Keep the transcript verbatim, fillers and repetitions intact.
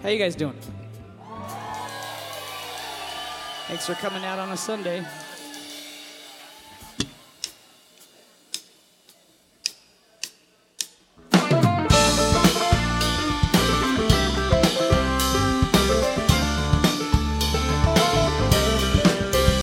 How you guys doing? Thanks for coming out on a Sunday.